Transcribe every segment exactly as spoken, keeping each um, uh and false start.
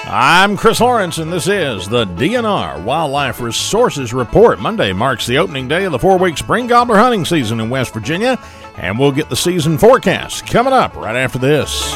I'm Chris Lawrence, and this is the D N R Wildlife Resources Report. Monday marks the opening day of the four-week spring gobbler hunting season in West Virginia, and we'll get the season forecast coming up right after this.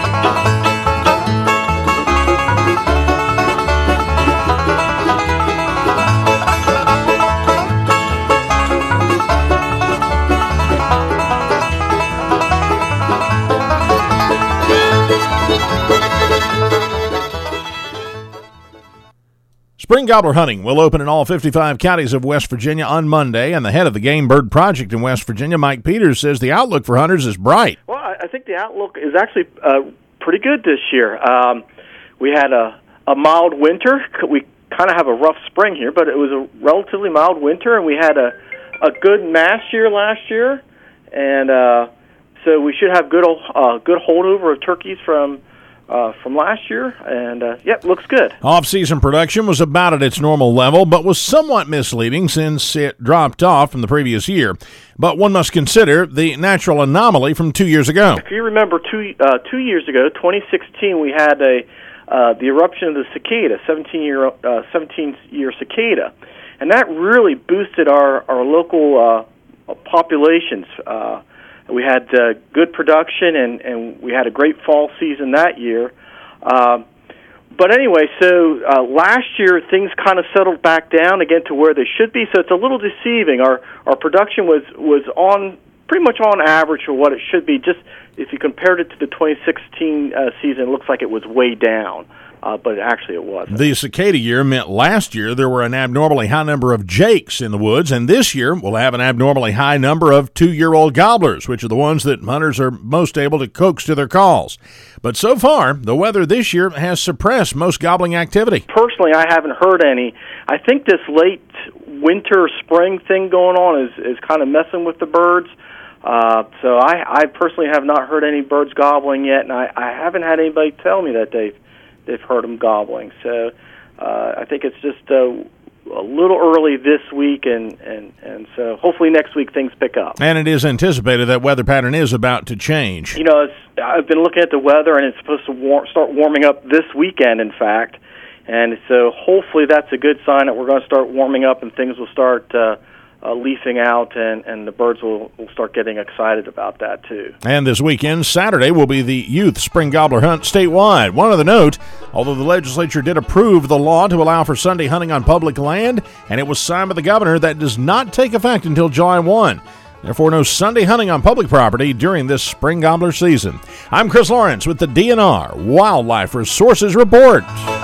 Spring gobbler hunting will open in all fifty-five counties of West Virginia on Monday, and the head of the Game Bird Project in West Virginia, Mike Peters, says the outlook for hunters is bright. Well, I think the outlook is actually uh, pretty good this year. Um, we had a, a mild winter. We kind of have a rough spring here, but it was a relatively mild winter, and we had a, a good mass year last year, and uh, so we should have good uh, good holdover of turkeys from Uh, from last year, and uh, yep, looks good. Off-season production was about at its normal level, but was somewhat misleading since it dropped off from the previous year. But one must consider the natural anomaly from two years ago. If you remember, two uh, two years ago, twenty sixteen, we had a uh, the eruption of the cicada, seventeen year uh, seventeen year cicada, and that really boosted our our local uh, populations. Uh, We had uh, good production, and, and we had a great fall season that year. Uh, but anyway, so uh, last year things kind of settled back down again to where they should be, so it's a little deceiving. Our our production was, was on pretty much on average for what it should be. Just if you compared it to the twenty sixteen uh, season, it looks like it was way down. Uh, but actually it wasn't. The cicada year meant last year there were an abnormally high number of jakes in the woods, and this year we'll have an abnormally high number of two-year-old gobblers, which are the ones that hunters are most able to coax to their calls. But so far, the weather this year has suppressed most gobbling activity. Personally, I haven't heard any. I think this late winter-spring thing going on is, is kind of messing with the birds. Uh, so I, I personally have not heard any birds gobbling yet, and I, I haven't had anybody tell me that they've they've heard them gobbling. So uh, I think it's just uh, a little early this week, and, and, and so hopefully next week things pick up. And it is anticipated that weather pattern is about to change. You know, it's, I've been looking at the weather, and it's supposed to war- start warming up this weekend, in fact. And so hopefully that's a good sign that we're going to start warming up and things will start uh, uh, leafing out, and, and the birds will, will start getting excited about that too. And this weekend, Saturday, will be the youth spring gobbler hunt statewide. One other note, although the legislature did approve the law to allow for Sunday hunting on public land, and it was signed by the governor, that does not take effect until July first. Therefore, no Sunday hunting on public property during this spring gobbler season. I'm Chris Lawrence with the D N R Wildlife Resources Report.